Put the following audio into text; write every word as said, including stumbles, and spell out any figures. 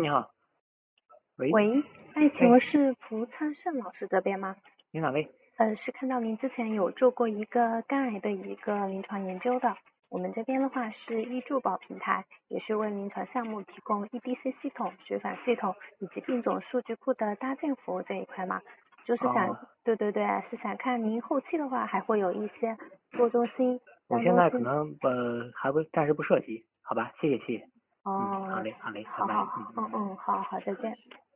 你好。喂。 喂，哎，请哎， 问是蒲灿盛老师这边吗？ 您哪位？ 呃，是看到您之前有做过一个肝癌的一个临床研究的。我们这边的话是医助保平台，也是为临床项目提供 E D C 系统、血管系统以及病种数据库的搭建服务这一块嘛。就是想， 哦， 对对对，是想看您后期的话还会有一些多中心、 我现在可单中心。 能呃还不暂时不涉及，好吧？谢谢谢谢。嗯，好哦， 嘞好嘞，拜拜。 好好， 嗯嗯嗯。 嗯嗯，好好，再见。